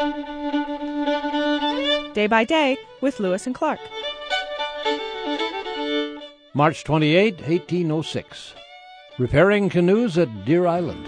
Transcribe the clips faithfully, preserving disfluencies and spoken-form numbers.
Day by Day with Lewis and Clark. March twenty-eighth, eighteen oh six. Repairing canoes at Deer Island.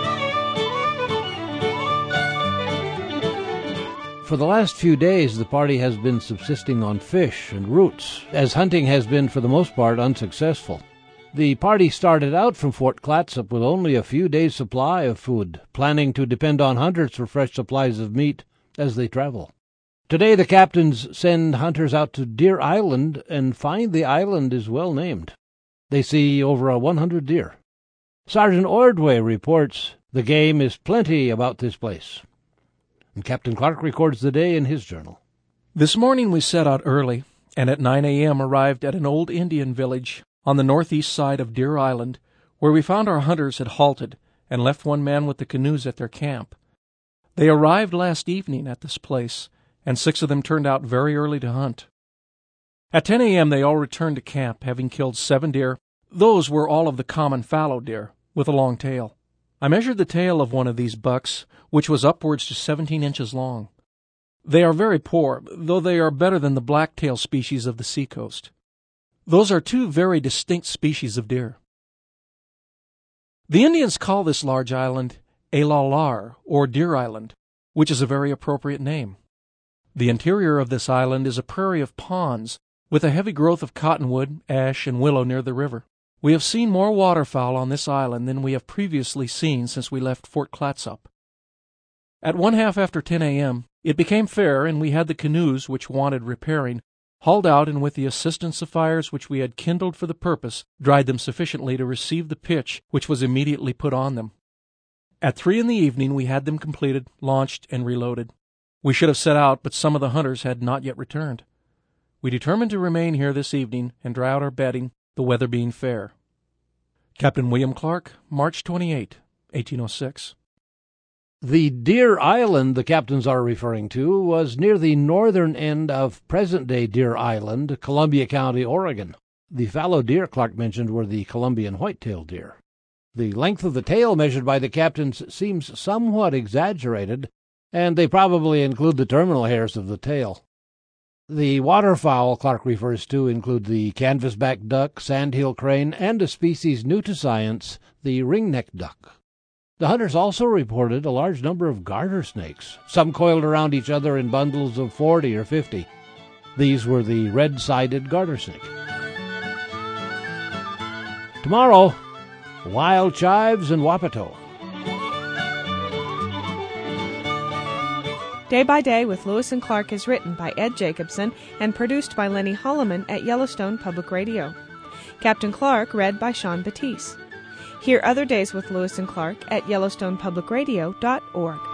For the last few days, the party has been subsisting on fish and roots, as hunting has been for the most part unsuccessful. The party started out from Fort Clatsop with only a few days' supply of food, planning to depend on hunters for fresh supplies of meat as they travel. Today the captains send hunters out to Deer Island and find the island is well named. They see over a one hundred deer. Sergeant Ordway reports the game is plenty about this place. And Captain Clark records the day in his journal. This morning we set out early, and at nine a.m. arrived at an old Indian village on the northeast side of Deer Island, where we found our hunters had halted and left one man with the canoes at their camp. They arrived last evening at this place, and six of them turned out very early to hunt. At ten a.m. they all returned to camp, having killed seven deer. Those were all of the common fallow deer, with a long tail. I measured the tail of one of these bucks, which was upwards to seventeen inches long. They are very poor, though they are better than the blacktail species of the seacoast. Those are two very distinct species of deer. The Indians call this large island Elalar, or Deer Island, which is a very appropriate name. The interior of this island is a prairie of ponds, with a heavy growth of cottonwood, ash, and willow near the river. We have seen more waterfowl on this island than we have previously seen since we left Fort Clatsop. At one half after ten a.m., it became fair, and we had the canoes, which wanted repairing, hauled out, and with the assistance of fires which we had kindled for the purpose, dried them sufficiently to receive the pitch which was immediately put on them. At three in the evening we had them completed, launched, and reloaded. We should have set out, but some of the hunters had not yet returned. We determined to remain here this evening and dry out our bedding, the weather being fair. Captain William Clark, March twenty-eighth, eighteen oh six. The Deer Island the captains are referring to was near the northern end of present-day Deer Island, Columbia County, Oregon. The fallow deer Clark mentioned were the Columbian white-tailed deer. The length of the tail measured by the captains seems somewhat exaggerated, and they probably include the terminal hairs of the tail. The waterfowl Clark refers to include the canvasback duck, sandhill crane, and a species new to science, the ringneck duck. The hunters also reported a large number of garter snakes, some coiled around each other in bundles of forty or fifty. These were the red-sided garter snake. Tomorrow, wild chives and wapato. Day by Day with Lewis and Clark is written by Ed Jacobson and produced by Lenny Holloman at Yellowstone Public Radio. Captain Clark read by Sean Batiste. Hear other days with Lewis and Clark at yellowstone public radio dot org.